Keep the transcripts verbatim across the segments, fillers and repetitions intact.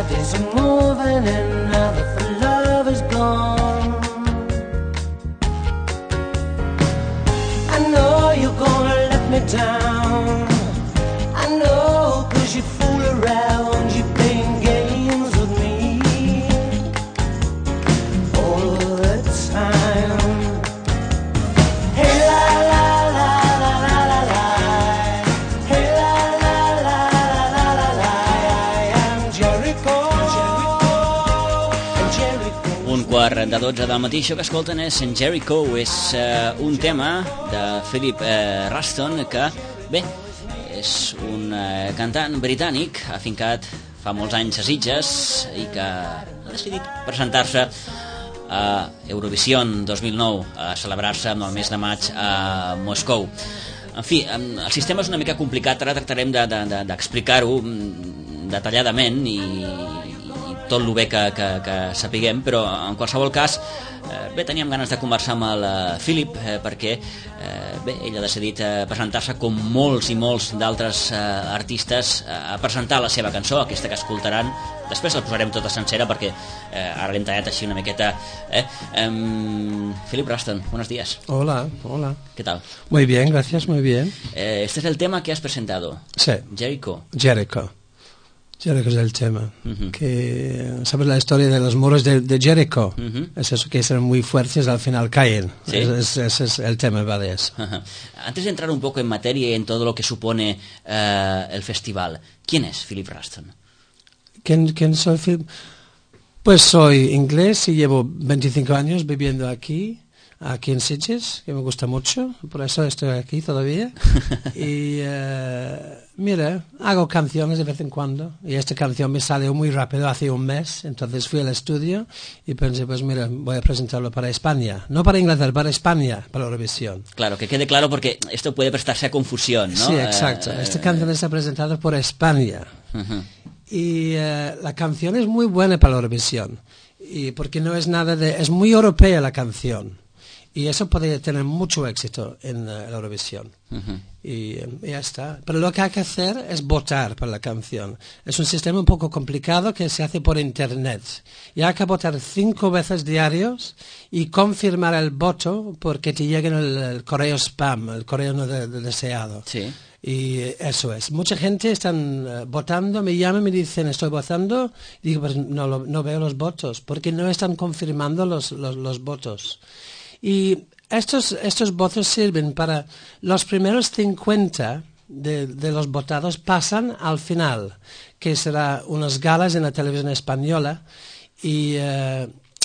days are moving and now the love is gone. I know you're gonna let me down. I know, cause you fool around, you're playing games with me all the time. Hey la la la la la la la. Hey la la la la la la la. I am Jericho. Jericho. Jericho. Un quart de dotze del matí, això que escolten és en Jericho, és uh, un tema de Philip uh, Ruston que, bé, és un uh, cantant britànic afincat fa molts anys a Sitges i que ha decidit presentar-se a Eurovision dos mil nou, a celebrar-se en el mes de maig a Moscou. En fi, el sistema és una mica complicat, ara tractarem d'explicar-ho de, de, detalladament i, i tot el bé que, que, que sapiguem, però en qualsevol cas, eh, bé, teníem ganes de conversar amb el uh, Philip eh, perquè eh, bé, ell ha decidit eh, presentar-se com molts i molts d'altres eh, artistes eh, a presentar la seva cançó, aquesta que escoltaran. Després la posarem tota sencera perquè eh, ara l'hem tallat així una miqueta. Eh? Um, Philip Ruston, buenos días. Hola, hola. ¿Qué tal? Muy bien, gracias, muy bien. Eh, este es el tema que has presentado. Sí. Jericho. Jericho. Jericho es el tema. Uh-huh. Que, ¿sabes la historia de los muros de, de Jericho? Uh-huh. Es eso, que son muy fuertes, al final caen. ¿Sí? Ese es, es, es el tema, va de eso. Uh-huh. Antes de entrar un poco en materia y en todo lo que supone uh, el festival, ¿quién es Philip Ruston? ¿Quién, quién soy, Philip? Pues soy inglés y llevo veinticinco años viviendo aquí, aquí en Sitges, que me gusta mucho, por eso estoy aquí todavía. Y uh, mira, hago canciones de vez en cuando, y esta canción me salió muy rápido hace un mes, entonces fui al estudio y pensé, pues mira, voy a presentarlo para España, no para Inglaterra, para España, para Eurovisión. Claro, que quede claro porque esto puede prestarse a confusión, ¿no? Sí, exacto, eh, esta canción está presentada por España. Uh-huh. Y uh, la canción es muy buena para la Eurovisión, y porque no es nada de, es muy europea la canción, y eso puede tener mucho éxito en uh, la Eurovisión. Uh-huh. Y um, ya está. Pero lo que hay que hacer es votar por la canción. Es un sistema un poco complicado que se hace por internet. Y hay que votar cinco veces diarios y confirmar el voto porque te llegue el, el correo spam, el correo no de, de deseado. Sí. Y eso es. Mucha gente están uh, votando, me llaman, me dicen estoy votando, y digo, pues no, lo, no veo los votos, porque no están confirmando los, los, los votos. Y estos, estos votos sirven para los primeros cincuenta de, de los votados pasan al final, que será unas galas en la televisión española, y uh,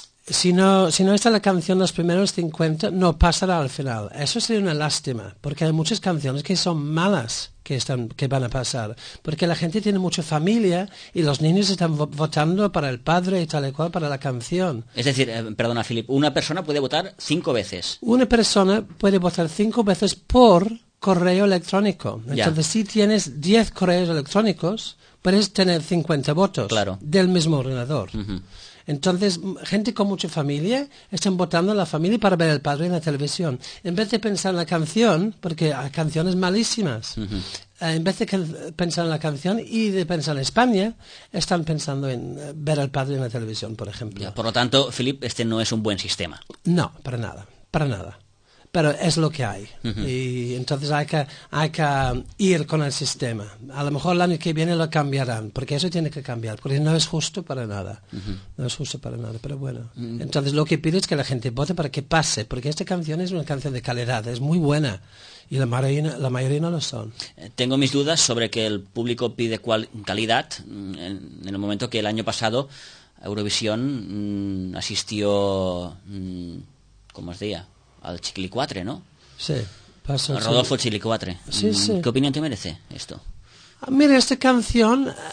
Si no, si no está la canción los primeros cincuenta, no pasará al final. Eso sería una lástima, porque hay muchas canciones que son malas que están, que van a pasar, porque la gente tiene mucha familia y los niños están vo- votando para el padre y tal y cual para la canción. Es decir, eh, perdona, Philip, una persona puede votar cinco veces. Una persona puede votar cinco veces por correo electrónico. Entonces, Ya. si tienes diez correos electrónicos, puedes tener cincuenta votos Claro. del mismo ordenador. Uh-huh. Entonces, gente con mucha familia están votando a la familia para ver el padre en la televisión. En vez de pensar en la canción, porque hay canciones malísimas, Uh-huh. eh, en vez de can- pensar en la canción y de pensar en España, están pensando en eh, ver al padre en la televisión, por ejemplo. Ya, por lo tanto, Philip, este no es un buen sistema. No, para nada, para nada. Pero es lo que hay. Uh-huh. Y entonces hay que, hay que ir con el sistema. A lo mejor el año que viene lo cambiarán, porque eso tiene que cambiar, porque no es justo para nada. Uh-huh. No es justo para nada, pero bueno. Uh-huh. Entonces lo que pido es que la gente vote para que pase, porque esta canción es una canción de calidad, es muy buena. Y la mayoría, la mayoría no lo son. Eh, Tengo mis dudas sobre que el público pide cual- calidad mm, en, en el momento que el año pasado a Eurovisión mm, asistió, mm, ¿cómo os decía? Al Chiquilicuatre, ¿no? Sí, pasó. A Rodolfo Chiquilicuatre. Sí, Mm, sí. ¿Qué opinión te merece esto? Ah, mira, esta canción eh,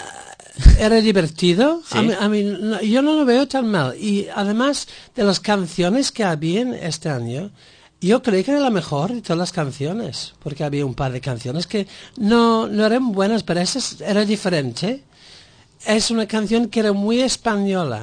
era divertido. ¿Sí? A mí, a mí no- yo no lo veo tan mal. Y además de las canciones que había este año, yo creí que era la mejor de todas las canciones, porque había un par de canciones que no, no eran buenas, pero esa es- era diferente. Es una canción que era muy española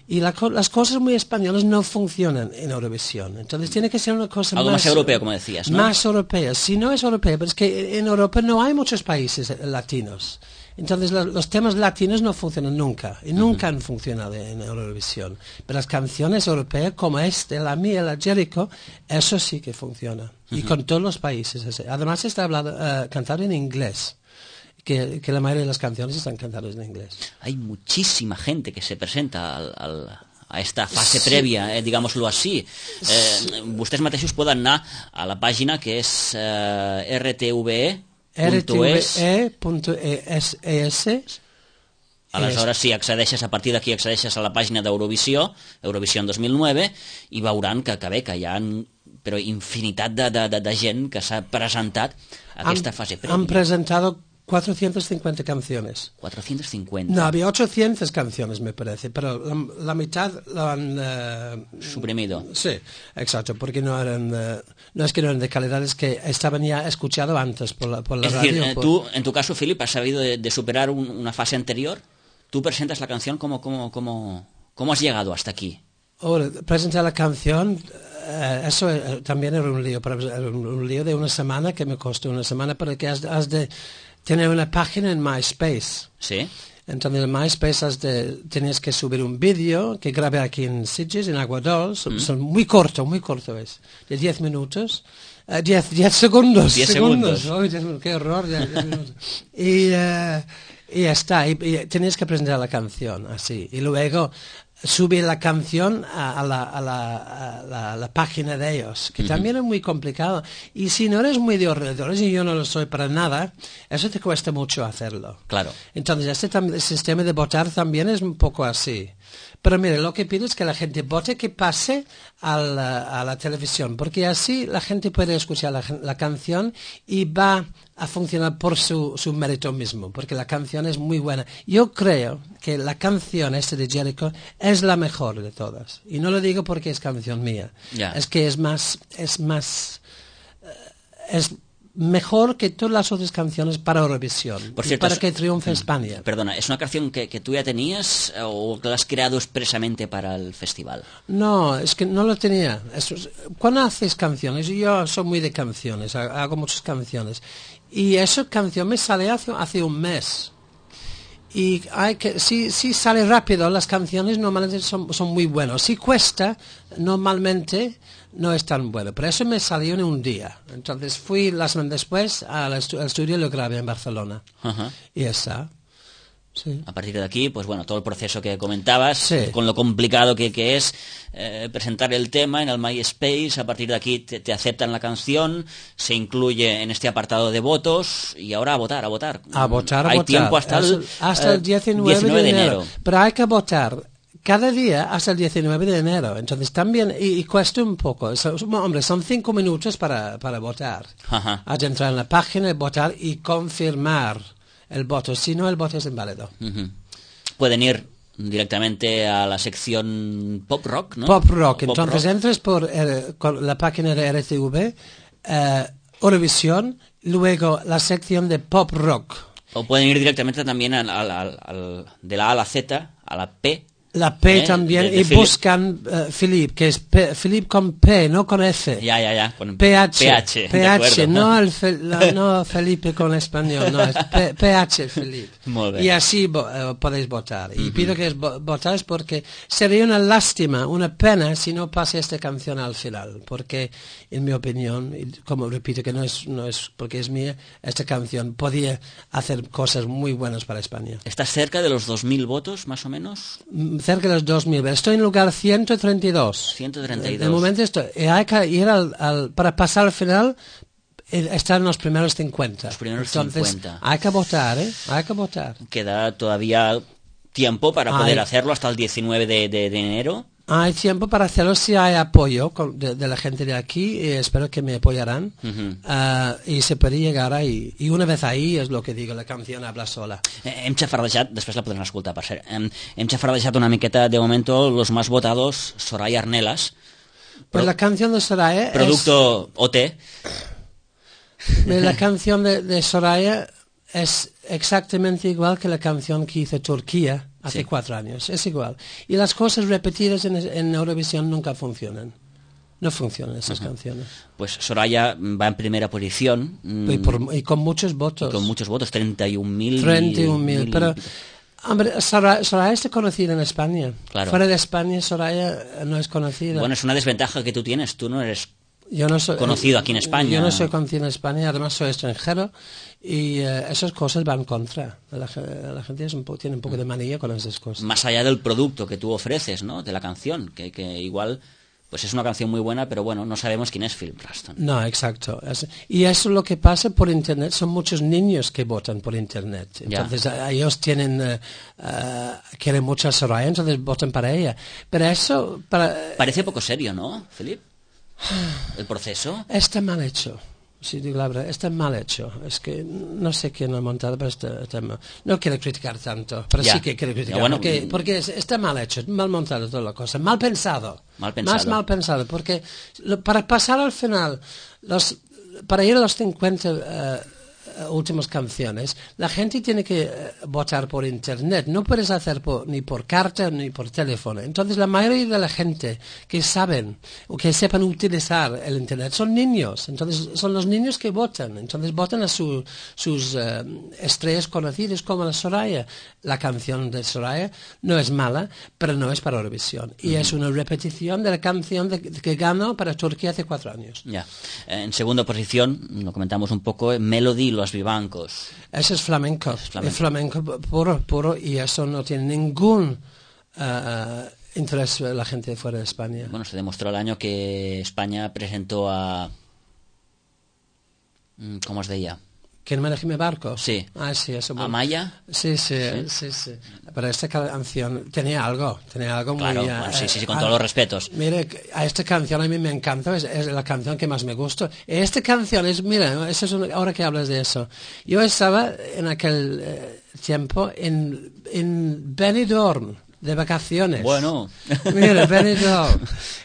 Y la co- las cosas muy españolas no funcionan en Eurovisión. Entonces tiene que ser una cosa Algo más... más europeo, como decías, ¿no? Más europea. Si no es europea, pero es que en Europa no hay muchos países eh, latinos. Entonces lo- los temas latinos no funcionan nunca. Y nunca han funcionado en Eurovisión. Pero las canciones europeas como esta, la mía, la Jericho, eso sí que funciona. Y con todos los países. ese. Además está hablado, eh, cantado en inglés. Que, que la mayoría de las canciones están cantadas en inglés. Hay muchísima gente que se presenta al, al, a esta fase sí. prèvia, eh, digámoslo així. Eh, vostès mateixos poden anar a la pàgina que és eh, r t v e punto es. r t v e punto es. Aleshores, si accedeixes, a partir d'aquí accedeixes a la pàgina d'Eurovisió, Eurovisió dos mil nou, i veuran que, que bé, que hi ha però infinitat de, de, de, de gent que s'ha presentat a aquesta han, fase prèvia. Han presentado cuatrocientas cincuenta canciones. cuatrocientas cincuenta. No, había ochocientas canciones, me parece, pero la, la mitad lo han... Uh, suprimido. Sí, exacto, porque no eran... Uh, no es que no eran de calidad, es que estaban ya escuchados antes por la, por la es radio. decir, eh, por... tú, en tu caso, Philip, has sabido de, de superar un, una fase anterior. Tú presentas la canción, ¿cómo, cómo, cómo, cómo has llegado hasta aquí? Ahora, presentar la canción... Uh, eso uh, también era un lío, pero era un, un lío de una semana que me costó una semana, porque has, has de tener una página en MySpace. Sí. Entonces en MySpace has de, tienes que subir un vídeo que grabé aquí en Sitges, en Aguadol, son, mm. son muy corto, muy corto es, de diez minutos, uh, diez, diez segundos. diez segundos. segundos. Oh, diez, qué horror, diez, diez minutos. Y, uh, y ya está, y, y tienes que presentar la canción así, y luego... subir la canción a, a, la, a, la, a la, la página de ellos, que uh-huh. también es muy complicado. Y si no eres muy de ordenadores, y yo no lo soy para nada, eso te cuesta mucho hacerlo. Claro. Entonces, este tam- el sistema de votar también es un poco así. Pero mire, lo que pido es que la gente vote, que pase a la, a la televisión, porque así la gente puede escuchar la, la canción y va a funcionar por su, su mérito mismo, porque la canción es muy buena. Yo creo que la canción esta de Jericho es la mejor de todas. Y no lo digo porque es canción mía. Yeah. Es que es más, es más, uh, es mejor que todas las otras canciones para Eurovisión. Por cierto, para es, que triunfe mm, España. Perdona, ¿es una canción que, que tú ya tenías o que la has creado expresamente para el festival? No, es que no lo tenía. Eso es, cuando haces canciones, yo soy muy de canciones, hago muchas canciones. Y esa canción me sale hace, hace un mes. Y hay que, si, si sale rápido, las canciones normalmente son, son muy buenas. Si cuesta, normalmente no es tan bueno. Pero eso me salió en un día. Entonces fui la semana después al, estu- al estudio y lo grabé en Barcelona. Uh-huh. Y ya está. Sí. A partir de aquí, pues bueno, todo el proceso que comentabas, sí. con lo complicado que, que es eh, presentar el tema en el MySpace, a partir de aquí te, te aceptan la canción, se incluye en este apartado de votos y ahora a votar, a votar. A votar, a Hay votar. tiempo hasta Eso, el, hasta eh, el diecinueve, diecinueve de, de enero. enero. Pero hay que votar cada día hasta el diecinueve de enero. Entonces también, y, y cuesta un poco. So, hombre, son cinco minutos para, para votar. Ajá. Hay que entrar en la página, votar y confirmar el voto. Si no, el voto es inválido. Uh-huh. Pueden ir directamente a la sección pop rock, ¿no? Pop rock. Pop Entonces rock. entres por eh, con la página de R T V, eh, Eurovisión, luego la sección de pop rock. O pueden ir directamente también al, al, al, al, de la A a la Z, a la P. La P ¿eh? también, de, de y Philip. buscan uh, Philip, que es P, Philip con P, no con F. Ya, ya, ya, con P H. P H, P H, no, el fe, la, no Felipe con español, no, es P, P H, Philip. Molt bé. Y así vo, uh, podéis votar. Y uh-huh. pido que vo, votáis porque sería una lástima, una pena si no pase esta canción al final. Porque, en mi opinión, y como repito que no es, no es porque es mía, esta canción podía hacer cosas muy buenas para España. ¿Estás cerca de los dos mil votos, más o menos? Cerca de los dos mil. Estoy en lugar ciento treinta y dos. ciento treinta y dos. De momento estoy. Y hay que ir al, al, para pasar al final, estar en los primeros cincuenta. Los primeros Entonces, cincuenta. hay que votar, ¿eh? Hay que votar. Queda todavía tiempo para Hay, poder hacerlo hasta el diecinueve de, de, de enero. Hay tiempo para hacerlo si hay apoyo con, de, de la gente de aquí, y espero que me apoyarán. Uh-huh. Uh, y se puede llegar ahí. Y una vez ahí es lo que digo, la canción habla sola. Eh, hem xafardejat, després la podrem escoltar, per cert, hem, hem xafardejat una miqueta, de momento, los más votados, Soraya Arnelas. Pues la canción de Soraya Producto es, O T. La canción de, de Soraya es exactamente igual que la canción que hizo Turquía hace Sí. cuatro años, es igual. Y las cosas repetidas en, en Eurovisión nunca funcionan. No funcionan esas uh-huh. canciones. Pues Soraya va en primera posición. Y, por, y con muchos votos. Y con muchos votos, treinta y un mil. treinta y un mil, pero... Hombre, Soraya, Soraya es conocida en España. Claro. Fuera de España, Soraya no es conocida. Bueno, es una desventaja que tú tienes. Tú no eres yo no soy, conocido aquí en España. Yo no soy conocido en España, además soy extranjero. Y uh, esas cosas van contra. La, la gente es un po, tiene un poco de manía con esas cosas. Más allá del producto que tú ofreces, ¿no? De la canción, que, que igual... Pues es una canción muy buena, pero bueno, no sabemos quién es Philip Rushton. No, exacto. Es, y eso es lo que pasa por Internet. Son muchos niños que votan por Internet. Entonces ya. ellos tienen uh, uh, quieren mucho a Soraya, entonces votan para ella. Pero eso... Para, Parece poco serio, ¿no, Philip? ¿El proceso? Está mal hecho. Sí, digo la verdad, está mal hecho. Es que no sé quién lo ha montado, pero está, está mal. No quiero criticar tanto, pero ya. sí que quiero criticar. Ya, bueno, porque porque está mal hecho, mal montado toda la cosa. Mal pensado. Mal pensado. Más mal pensado, porque lo, para pasar al final, los, para ir a los cincuenta uh, últimas canciones, la gente tiene que uh, votar por Internet. No puedes hacer por, ni por carta ni por teléfono. Entonces la mayoría de la gente que saben o que sepan utilizar el Internet son niños. Entonces son los niños que votan. Entonces votan a su, sus uh, estrellas conocidas como la Soraya. La canción de Soraya no es mala, pero no es para Eurovisión. Y uh-huh. es una repetición de la canción de, de que ganó para Turquía hace cuatro años. Ya. En segunda posición, lo comentamos un poco, Melody, Los Vivancos. Eso es flamenco. Es flamenco, es flamenco puro, puro, y eso no tiene ningún uh, interés en la gente fuera de España. Bueno, se demostró el año que España presentó a... ¿Cómo es de ella? ¿Quién maneja mi barco? Sí. Ah, sí, eso. ¿A Maya? Sí, sí, sí, sí, sí. Pero esta canción tenía algo, tenía algo claro, muy... Claro, bueno, sí, sí, sí, con uh, todos los respetos. Mire, a esta canción a mí me encanta, es, es la canción que más me gusta. Esta canción es, mira, eso es una, ahora que hablas de eso, yo estaba en aquel eh, tiempo en, en Benidorm, de vacaciones. Bueno. Mira, Benidorm.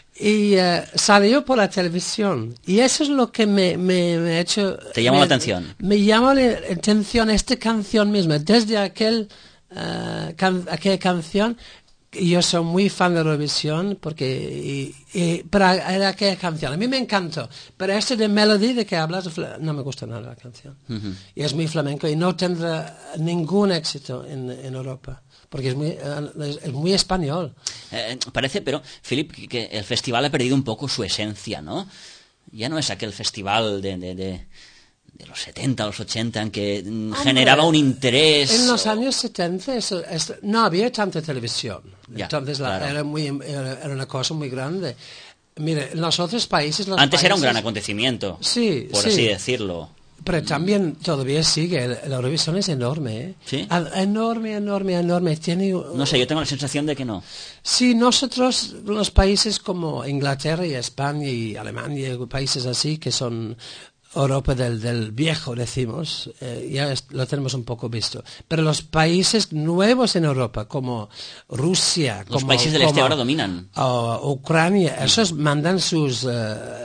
Y uh, salió por la televisión. Y eso es lo que me, me, me ha hecho... ¿Te llamó me, la atención? Me llamó la atención esta canción misma. Desde aquel, uh, can, aquella canción, yo soy muy fan de Eurovisión, porque... Y, y, pero era aquella canción. A mí me encantó. Pero este de Melody de que hablas, no me gusta nada la canción. Uh-huh. Y es muy flamenco y no tendrá ningún éxito en, en Europa. Porque es muy, es muy español. Eh, parece, pero, Philip, que el festival ha perdido un poco su esencia, ¿no? Ya no es aquel festival de, de, de, de los setenta, los ochenta, en que Hombre, generaba un interés... En los años setenta eso, eso, no había tanta televisión. Ya, Entonces la, claro. era, muy, era, era una cosa muy grande. Mire, en los otros países... Los Antes países, era un gran acontecimiento, sí, por sí. así decirlo. Pero también todavía sigue, la Eurovisión es enorme, ¿eh? ¿Sí? Enorme, enorme, enorme. Tiene... No sé, yo tengo la sensación de que no. Sí, nosotros, los países como Inglaterra y España y Alemania, países así que son... Europa del, del viejo, decimos, eh, ya es, lo tenemos un poco visto. Pero los países nuevos en Europa, como Rusia, los como, países del como, este ahora dominan. Uh, Ucrania, sí. Esos mandan sus uh,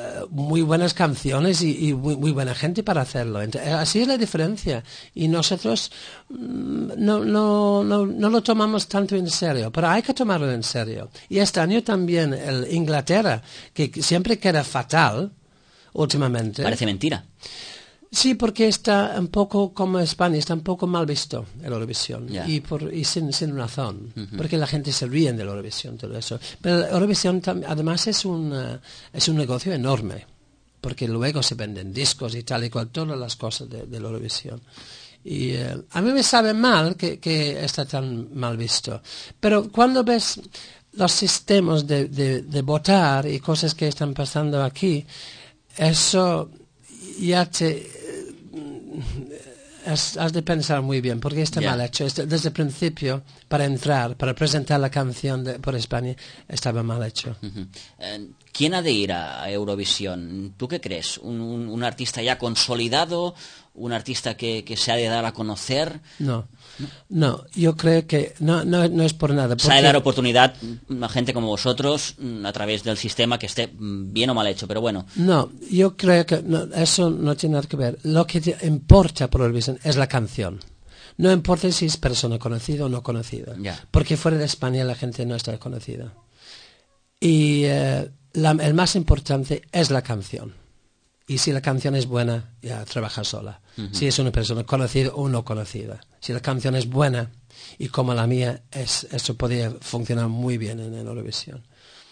muy buenas canciones y, y muy, muy buena gente para hacerlo. Entonces, así es la diferencia. Y nosotros mm, no, no, no, no lo tomamos tanto en serio, pero hay que tomarlo en serio. Y este año también el Inglaterra, que siempre queda fatal, últimamente. Parece mentira. Sí, porque está un poco como España, está un poco mal visto el Eurovisión. Yeah. Y, por, y sin, sin razón. Uh-huh. Porque la gente se ríe de la Eurovisión, todo eso. Pero la Eurovisión además es un, uh, es un negocio enorme. Porque luego se venden discos y tal y cual, todas las cosas de, de la Eurovisión. Y uh, a mí me sabe mal que, que está tan mal visto. Pero cuando ves los sistemas de, de, de votar y cosas que están pasando aquí, eso ya te has, has de pensar muy bien porque está yeah. mal hecho. Desde el principio, para entrar, para presentar la canción de, por España, estaba mal hecho. Uh-huh. eh, ¿Quién ha de ir a Eurovisión? ¿Tú qué crees? ¿Un, un, un artista ya consolidado? ¿Un artista que, que se ha de dar a conocer? No. No, yo creo que no, no, no es por nada. Porque... Se ha de dar oportunidad a gente como vosotros a través del sistema que esté bien o mal hecho, pero bueno. No, yo creo que no, eso no tiene nada que ver. Lo que te importa por Eurovisión es la canción. No importa si es persona conocida o no conocida, Ya. porque fuera de España la gente no está conocida. Y eh, la- el más importante es la canción. Y si la canción es buena, ya trabaja sola. Ujú. Si es una persona conocida o no conocida. Si la canción es buena, y como la mía, es, eso podría funcionar muy bien en, en Eurovisión.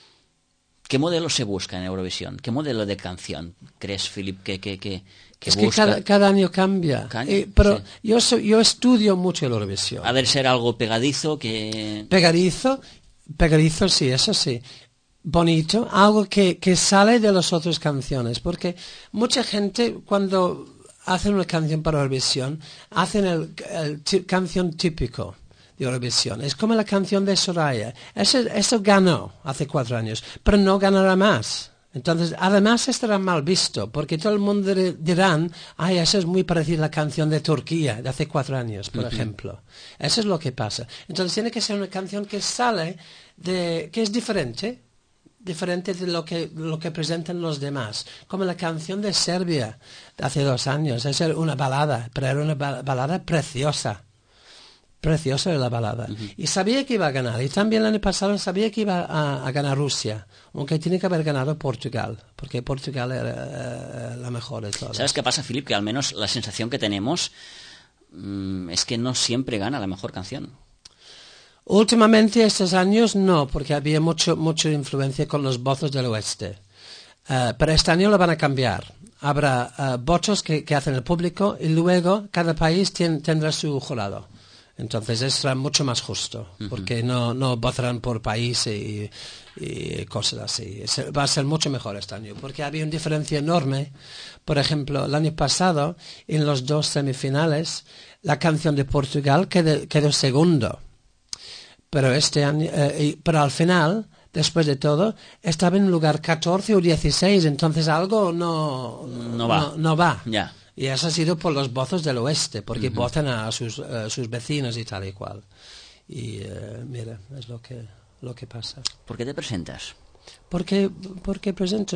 ¿Qué modelo se busca en Eurovisión? ¿Qué modelo de canción crees, Philip, que, que, que, que Es que busca? cada, cada año cambia. Ca- Eh, pero sí. yo, soy- yo estudio mucho el Eurovisión. Ha de ser algo pegadizo que... Pegadizo, pegadizo sí, eso sí. Bonito, algo que, que sale de las otras canciones, porque mucha gente cuando hacen una canción para Eurovisión, hacen el, el ti- canción típico de Eurovisión. Es como la canción de Soraya. Eso, eso ganó hace cuatro años, pero no ganará más. Entonces, además estará mal visto, porque todo el mundo dir- dirán, ay, eso es muy parecido a la canción de Turquía de hace cuatro años, por ejemplo. Eso es lo que pasa. Entonces tiene que ser una canción que sale de, que es diferente, diferente de lo que, lo que presentan los demás. Como la canción de Serbia de hace dos años. Es una balada, pero era una ba- balada preciosa. Preciosa era la balada. Y sabía que iba a ganar. Y también el año pasado sabía que iba a, a ganar Rusia. Aunque tiene que haber ganado Portugal. Porque Portugal era eh, la mejor de todas. ¿Sabes qué pasa, Philip? Que al menos la sensación que tenemos mm, es que no siempre gana la mejor canción. Últimamente, estos años, no, porque había mucho, mucha influencia con los votos del oeste. Eh, pero este año lo van a cambiar. Habrá eh, votos que, que hacen el público y luego cada país tien- tendrá su jurado. Entonces, eso será mucho más justo, porque no, no votarán por país y, y cosas así. Se- Va a ser mucho mejor este año, porque había una diferencia enorme. Por ejemplo, el año pasado, en los dos semifinales, la canción de Portugal quedó, quedó segundo. Pero este año, eh, y- pero al final, después de todo, estaba en lugar catorce o dieciséis, entonces algo no, No va. No, no va. Ya. Y eso ha sido por los votos del oeste, porque votan a sus, eh, sus vecinos y tal y cual. Y eh, mira, es lo que, lo que pasa. ¿Por qué te presentas? ¿Por qué, por qué presento?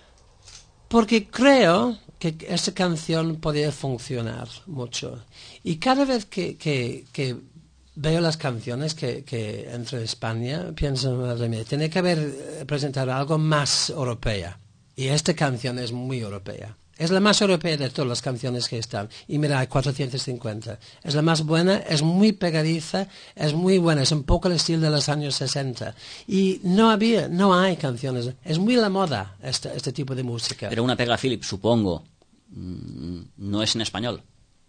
Porque creo que esta canción podría funcionar mucho. Y cada vez que, que, que veo las canciones que, que entro en España, pienso, madre mía, tiene que haber eh, presentado algo más europea. Y esta canción es muy europea. Es la más europea de todas las canciones que están. Y mira, hay cuatrocientos cincuenta. Es la más buena, es muy pegadiza, es muy buena. Es un poco el estilo de los años sesenta. Y no había, no hay canciones. Es muy la moda este, este tipo de música. Pero una pega, Philip, supongo, mm, no es en español.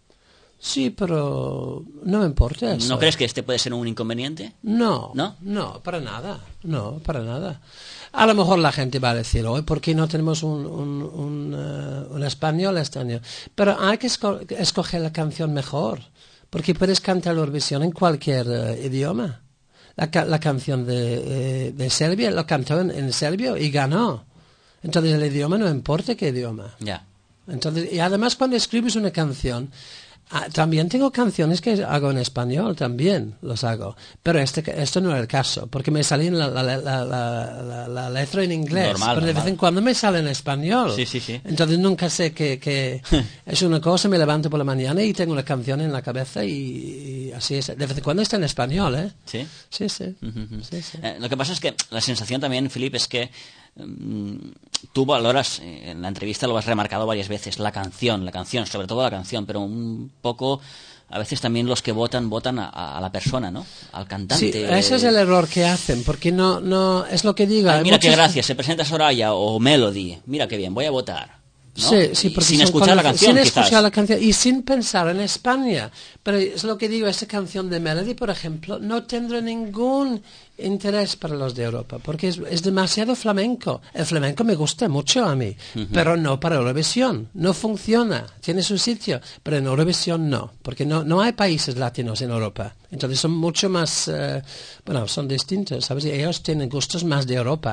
Sí, pero no me importa eso. ¿No crees que este puede ser un inconveniente? No, ¿No? no, para nada, no, para nada. A lo mejor la gente va a decir, hoy, ¿por qué no tenemos un, un, un, uh, un español este año? Pero hay que esco- escoger la canción mejor, porque puedes cantar la Eurovisión en cualquier uh, idioma. La, ca- la canción de, eh, de Serbia lo cantó en, en serbio y ganó. Entonces el idioma no importa qué idioma. Ya. Entonces, y además cuando escribes una canción, ah, también tengo canciones que hago en español, también los hago. Pero este, esto no era el caso, porque me salía la, la, la, la, la, la letra en inglés, Normal, pero de vez normal. en cuando me sale en español. Sí, sí, sí. Entonces nunca sé que, que es una cosa, me levanto por la mañana y tengo una canción en la cabeza y, y así es. De vez en cuando está en español, ¿eh? ¿Sí? Sí, sí. Ujú. sí, sí. Eh, lo que pasa es que la sensación también, Philip, es que mm, tú valoras, eh, en la entrevista lo has remarcado varias veces, la canción, la canción, sobre todo la canción, pero un poco, a veces también los que votan, votan a, a la persona, ¿no? Al cantante. Sí, ese es el error que hacen, porque no, no, es lo que digo. Ay, hay mira qué muchos- gracia, se presenta Soraya o Melody, mira qué bien, voy a votar. ¿no? Sí, sí, Y porque sin son escuchar la cono- canción, sin quizás. escuchar la canción y sin pensar en España. Pero es lo que digo, esta canción de Melody, por ejemplo, no tendrá ningún interés para los de Europa, porque es, es demasiado flamenco. El flamenco me gusta mucho a mí, pero no para Eurovisión. No funciona, tiene su sitio, pero en Eurovisión no, porque no, no hay países latinos en Europa. Entonces son mucho más, eh, bueno, son distintos, ¿sabes? Y ellos tienen gustos más de Europa.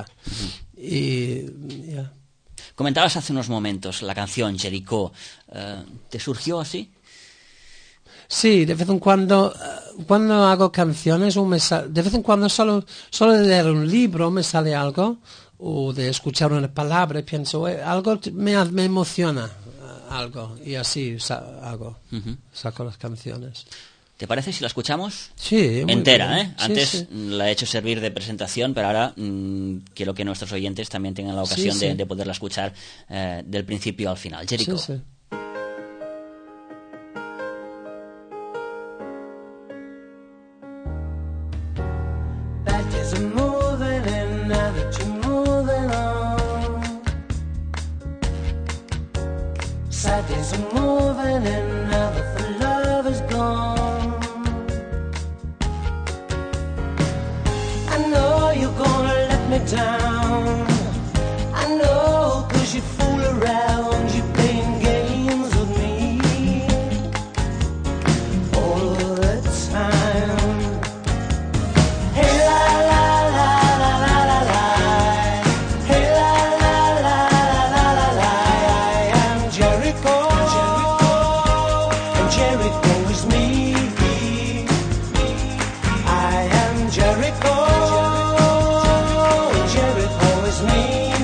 Y, ya. Comentabas hace unos momentos la canción Jericho, eh, ¿te surgió así? Sí, de vez en cuando, eh, cuando hago canciones, o me sa- de vez en cuando solo, solo de leer un libro me sale algo, o de escuchar una palabra, y pienso, eh, algo t- me, me emociona, eh, algo, y así sa- hago, Ujú. saco las canciones. ¿Te parece si la escuchamos? Sí, muy entera, bien. ¿eh? Sí, Antes sí. la he hecho servir de presentación, pero ahora mmm, quiero que nuestros oyentes también tengan la ocasión Sí, sí. De, de poderla escuchar eh, del principio al final. Jericho. Sí, sí. That is a moving in, now that you're moving on. Sad is a moving in, now that the love is gone. I know you're gonna let me down. I know, 'cause you fool around, you're playing games with me all the time. Hey la la la la la la la. Hey la la la la la la la. I am Jericho, and Jericho is me. I am Jericho, and Jericho is me.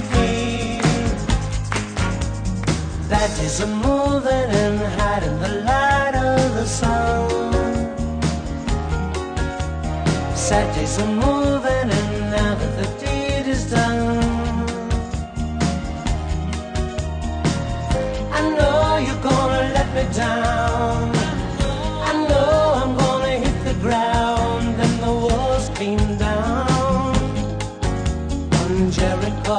That is a moving and hiding the light of the sun. Saturdays are moving and now that the deed is done, I know you're gonna let me down. I know I'm gonna hit the ground and the walls came down on Jericho.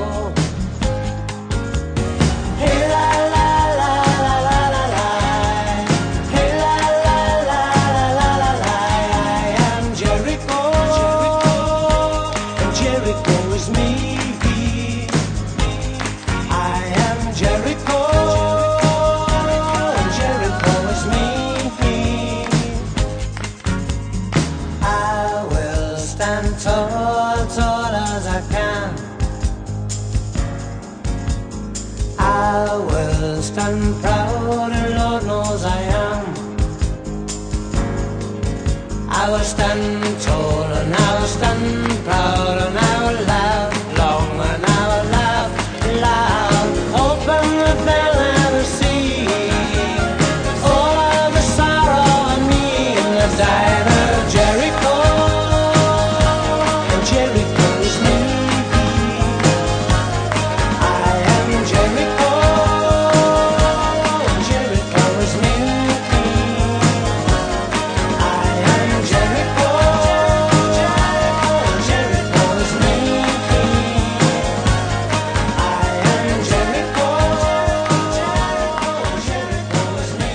Hey la la la la la la la. Hey la la la la la la la. I am Jericho, and Jericho is me. I am Jericho, and Jericho is me. I will stand tall, tall as I can. I will stand proud, and Lord knows I am. I will stand tall, and I will stand proud, and I will laugh long, and I will laugh loud. Open the bell and see all of the sorrow and me in the diet of Jericho, and Jericho is me. I am Jericho, and Jericho is me. I am Jericho, and Jericho is me. I am Jericho, and Jericho is me.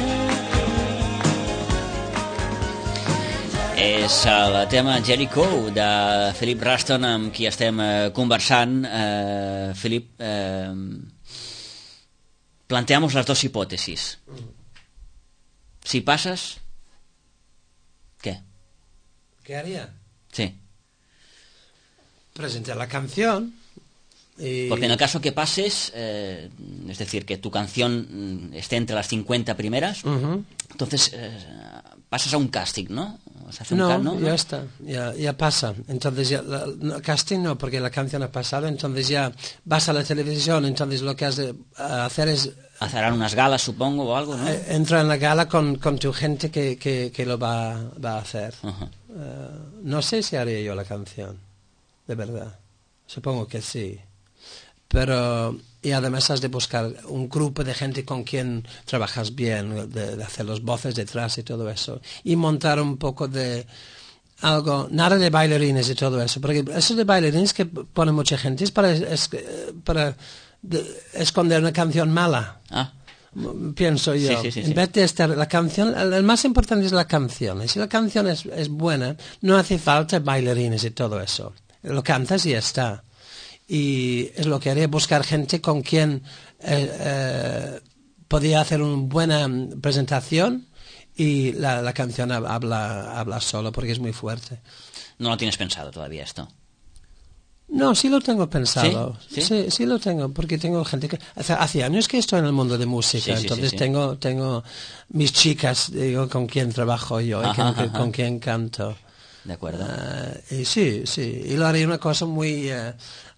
És el tema Jericho de Philip Ruston, amb qui estem eh, conversant. Eh, Philip, eh, planteamos las dos hipótesis. Si pasas, ¿qué? ¿Qué haría? Sí. Presentar la canción. Y... Porque en el caso que pases, eh, es decir, que tu canción mm, esté entre las cincuenta primeras, Ujú. entonces eh, pasas a un casting, ¿no? O sea, hace un No, ca- ¿no? ya está, ya, ya pasa. Entonces ya, la- no, casting no, porque la canción ha pasado, entonces ya vas a la televisión, entonces lo que has de hacer es Harán unas galas, supongo, o algo, ¿no? eh, entrar en la gala con, con tu gente que, que, que lo va, va a hacer. Ajá. Eh, no sé si haré yo la canción, de verdad. Supongo que sí. Pero, y además has de buscar un grupo de gente con quien trabajas bien, de, de hacer los voces detrás y todo eso. Y montar un poco de algo, nada de bailarines y todo eso. Porque eso de bailarines que pone mucha gente es para, es, para de, esconder una canción mala. Ah, Pienso yo. Sí, sí, sí, en sí. vez de estar la canción, el, el más importante es la canción. Y si la canción es, es buena, no hace falta bailarines y todo eso. Lo cantas y ya está. Y es lo que haré, buscar gente con quien eh, eh, podía hacer una buena presentación y la, la canción habla, habla solo porque es muy fuerte. no lo tienes pensado todavía esto. No, sí lo tengo pensado. ¿Sí? ¿Sí? ¿Sí? Sí, sí lo tengo, porque tengo gente que... Hace, hace años que estoy en el mundo de música, Sí, sí, sí, entonces sí. tengo tengo mis chicas, digo, con quien trabajo yo, y Ajá, con, ajá. con quien canto. De acuerdo. Ah, y sí, sí, y lo haré una cosa muy... eh,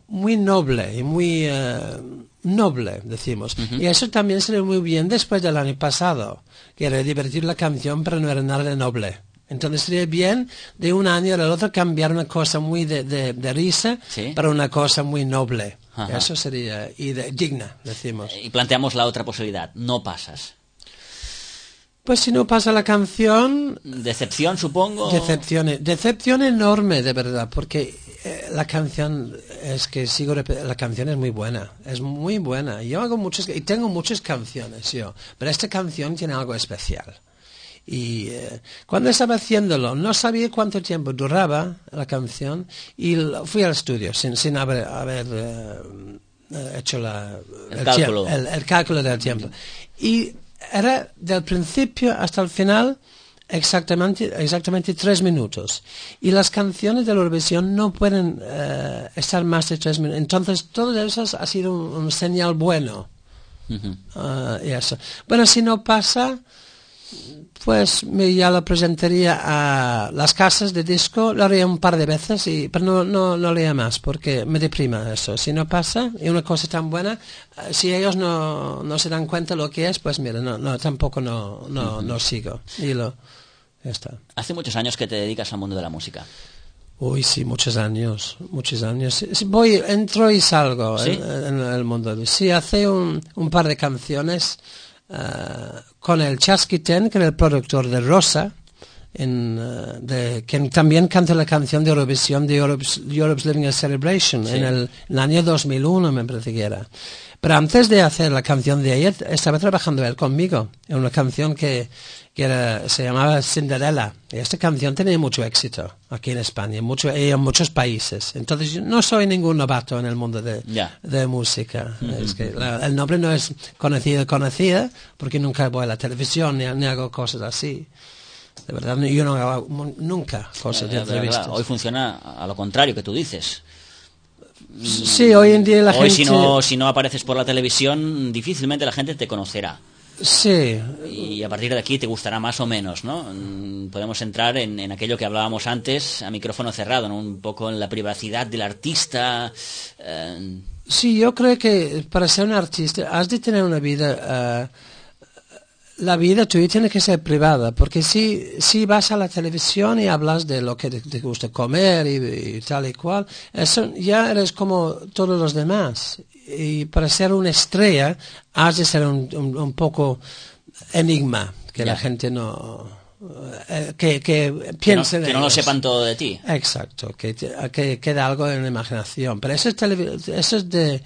muy noble y muy eh, noble, decimos. Uh-huh. Y eso también salió muy bien después del año pasado, que era divertir la canción, pero no era nada de noble. Entonces sería bien de un año al otro cambiar una cosa muy de, de, de risa ¿Sí? para una cosa muy noble. Ajá. Eso sería y de, digna, decimos. Y planteamos la otra posibilidad, no pasas. Pues si no pasa la canción... Decepción, supongo. Decepción, decepción enorme, de verdad, porque eh, la canción, es que sigo rep- la canción es muy buena, es muy buena. Yo hago muchas, y tengo muchas canciones yo, pero esta canción tiene algo especial. Y eh, cuando estaba haciéndolo, no sabía cuánto tiempo duraba la canción y lo, fui al estudio sin, sin haber, haber eh, hecho la, el, el, cálculo. Tie- el, el cálculo del tiempo. Y era del principio hasta el final exactamente, exactamente tres minutos. Y las canciones de la Eurovisión no pueden eh, estar más de tres minutos. Entonces, todo eso ha sido un, un señal bueno. Uh-huh. Uh, y eso. Bueno, si no pasa... pues me, ya lo presentaría a las casas de disco, lo haría un par de veces, y, pero no, no, no lo haría más, porque me deprima eso. Si no pasa, y una cosa tan buena, si ellos no, no se dan cuenta lo que es, pues mira, no, no tampoco no, no, uh-huh. no sigo. Y lo, ya está. Hace muchos años que te dedicas al mundo de la música. Uy, sí, muchos años, muchos años. Voy, entro y salgo ¿Sí? en, en el mundo. Sí, hace un, un par de canciones... Uh, con el Chasquiten, que era el productor de Rosa, en, uh, de, que también canta la canción de Eurovisión de Europe's, Europe's Living a Celebration, sí. en, el, en el año dos mil uno, me parece que era. Pero antes de hacer la canción de ella, estaba trabajando él conmigo, en una canción que, que era, se llamaba Cinderella. Y esta canción tenía mucho éxito aquí en España, mucho, y en muchos países. Entonces yo no soy ningún novato en el mundo de, yeah. de música. Mm-hmm. Es que la, el nombre no es conocido, conocida, porque nunca voy a la televisión ni, ni hago cosas así. De verdad, yo no hago nunca cosas eh, de entrevistas. Hoy funciona a lo contrario que tú dices. Sí, hoy en día la hoy gente... si no, si no apareces por la televisión, difícilmente la gente te conocerá. Sí. Y a partir de aquí te gustará más o menos, ¿no? Podemos entrar en, en aquello que hablábamos antes, a micrófono cerrado, ¿no? Un poco en la privacidad del artista. Eh... Sí, yo creo que para ser un artista has de tener una vida... Uh, la vida tuya tiene que ser privada, porque si, si vas a la televisión y hablas de lo que te, te gusta comer y, y tal y cual, eso ya eres como todos los demás. Y para ser una estrella has de ser un, un, un poco enigma, que yeah. la gente no... Eh, que, que piense que no, que no lo sepan todo de ti. Exacto, que, que queda algo en la imaginación. Pero eso es, televi- eso es de...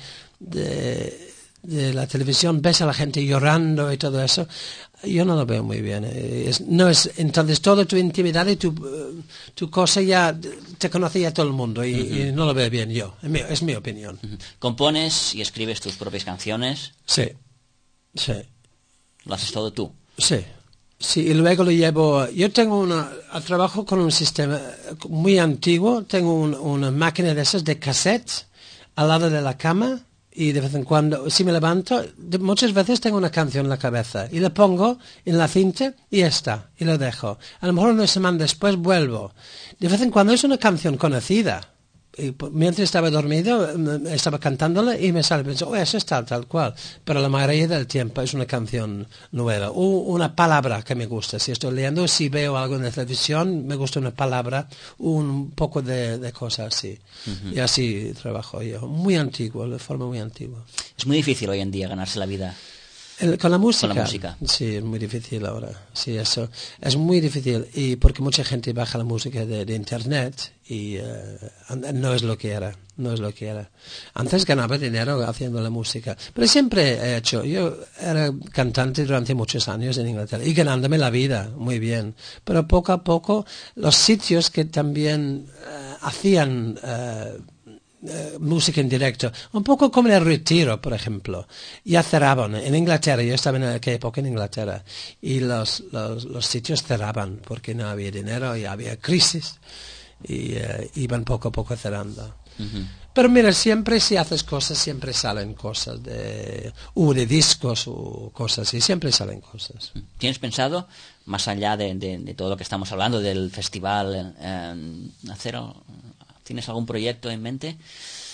de de la televisión, ves a la gente llorando y todo eso, yo no lo veo muy bien. Es, no es, entonces toda tu intimidad y tu, uh, tu cosa ya te conoce ya todo el mundo y, uh-huh. y no lo veo bien yo, es mi, es mi opinión. Uh-huh. ¿Compones y escribes tus propias canciones? Sí, sí. ¿Lo haces todo tú? Sí, sí, y luego lo llevo, yo tengo una, trabajo con un sistema muy antiguo, tengo un, una máquina de esas de cassette al lado de la cama. Y de vez en cuando, si me levanto, de, muchas veces tengo una canción en la cabeza y la pongo en la cinta y ya está, y la dejo. A lo mejor una semana después vuelvo. De vez en cuando es una canción conocida. Y mientras estaba dormido, estaba cantándola y me sale y pienso, oh, eso está tal cual. Pero la mayoría del tiempo es una canción nueva. O una palabra que me gusta. Si estoy leyendo, si veo algo en la televisión, me gusta una palabra, un poco de, de cosas así. Uh-huh. Y así trabajo yo. Muy antiguo, de forma muy antigua. Es muy difícil hoy en día ganarse la vida. El, ¿Con la música? Con la música. Sí, es muy difícil ahora. Sí, eso es muy difícil. Y porque mucha gente baja la música de, de internet y uh, no es lo que era. No es lo que era. Antes ganaba dinero haciendo la música. Pero siempre he hecho. Yo era cantante durante muchos años en Inglaterra y ganándome la vida muy bien. Pero poco a poco los sitios que también uh, hacían... Uh, Uh, música en directo, un poco como el Retiro, por ejemplo, ya cerraban en Inglaterra. Yo estaba en aquella época en Inglaterra y los, los, los sitios cerraban porque no había dinero y había crisis y uh, iban poco a poco cerrando. Uh-huh. Pero mira, siempre si haces cosas, siempre salen cosas de, uh, de discos o cosas así, siempre salen cosas. ¿Tienes pensado, más allá de, de, de todo lo que estamos hablando del festival, eh, hacer... ¿Tienes algún proyecto en mente?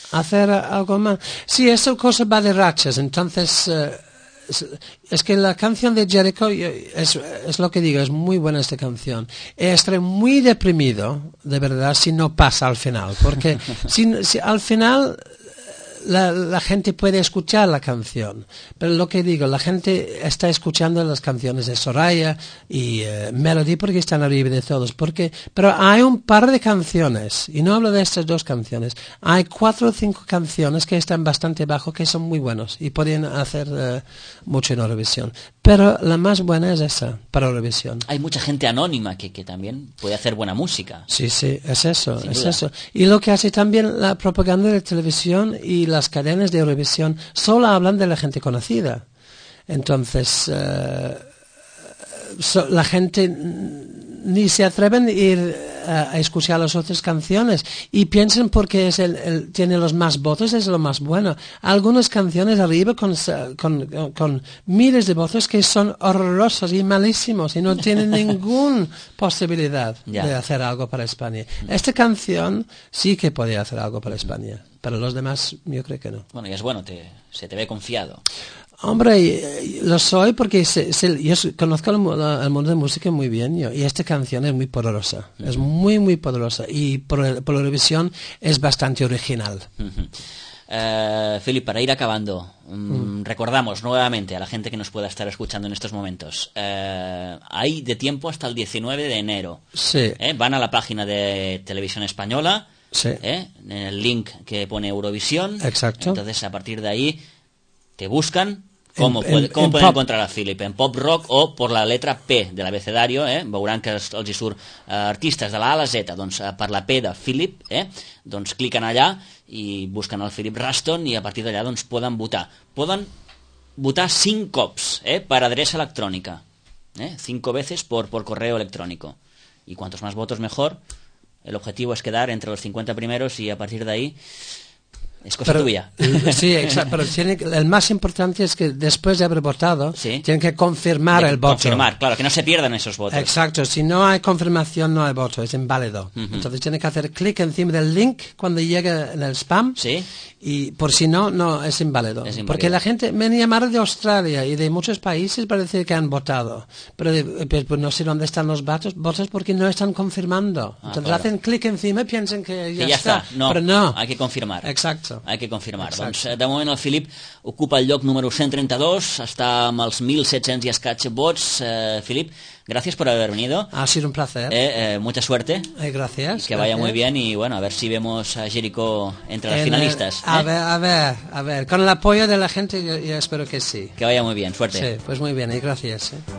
Hacer algo más. Sí, esa cosa va de rachas, entonces... eh, es, es que la canción de Jericho, yo- es, es lo que digo, es muy buena esta canción. Estaré muy deprimido, de verdad, si no pasa al final, porque si, si al final la, la gente puede escuchar la canción, pero lo que digo, la gente está escuchando las canciones de Soraya y eh, Melody porque están arriba de todos, porque, pero hay un par de canciones, y no hablo de estas dos canciones, hay cuatro o cinco canciones que están bastante bajo, que son muy buenos y podrían hacer eh, mucho en Eurovisión, pero la más buena es esa, para Eurovisión. Hay mucha gente anónima que, que también puede hacer buena música. Sí, sí, es eso, Sin es duda. eso. Y lo que hace también la propaganda de televisión y las cadenas de Eurovisión solo hablan de la gente conocida. Entonces, eh, so- la gente ni se atreven a ir a, a escuchar las otras canciones y piensan porque es el, el- tiene los más votos, es lo más bueno. Algunas canciones arriba con, sa- con, con, con miles de votos que son horrorosos y malísimos y no tienen ninguna posibilidad Ya. de hacer algo para España. Esta canción sí que podía hacer algo para España, para los demás yo creo que no. Bueno, y es bueno, te, se te ve confiado. Hombre, eh, lo soy porque se- se- yo s- conozco el, mu- la- el mundo de música muy bien yo, y esta canción es muy poderosa, es muy muy poderosa y por, el- por Eurovisión es bastante original. Ujú. Eh, Philip, para ir acabando, mm, recordamos nuevamente a la gente que nos pueda estar escuchando en estos momentos, eh, hay de tiempo hasta el diecinueve de enero. Sí, ¿eh? Van a la página de Televisión Española, sí. ¿eh? en el link que pone Eurovisión. Exacto. Entonces, a partir de ahí, te buscan. ¿Cómo, En- puede, en- cómo en pueden pop. encontrar a Philip? En pop rock o por la letra P del abecedario, eh? Veuran que els, els hi surt eh, artistes de la A a la Z, doncs eh, per la P de Philip, eh? Doncs cliquen allà i busquen el Philip Ruston i a partir d'allà doncs poden votar. Poden votar cinc cops, eh? Per adreça electrònica, eh? Cinco veces por, por correo electrónico. Y cuantos más votos mejor. El objetivo es quedar entre los cincuenta primeros y a partir de ahí es cosa Pero, tuya. sí, exacto, pero tiene, que- el más importante es que después de haber votado, Sí. tienen que confirmar De el voto. confirmar, claro, que no se pierdan esos votos. Exacto, si no hay confirmación no hay voto, es inválido. Entonces tiene que hacer clic encima del link cuando llegue en el spam Sí. y por si no, no es inválido. Es inválido. Porque la gente me han llamado de Australia y de muchos países para decir que han votado, pero de- pues, pues no sé dónde están los votos, votos porque no están confirmando. Ah, Entonces claro. hacen clic encima y piensan que ya, Que ja està. No, pero no. hay que confirmar. Exacto. Hay que confirmar. Exacte. Doncs, eh, de moment, el Filip ocupa el lloc número cent trenta-dos, està amb els mil set-cents i escaig vots. Eh, Filip, gracias por haber venido. Ha sido un placer. Eh, eh, mucha suerte. Eh, gracias. Que vaya gracias. muy bien y, bueno, a ver si vemos a Jericho entre las En, finalistas. eh, A ¿eh? ver, a ver, a ver. Con el apoyo de la gente yo, yo espero que sí. Que vaya muy bien. Suerte. Sí, pues muy bien y gracias. eh.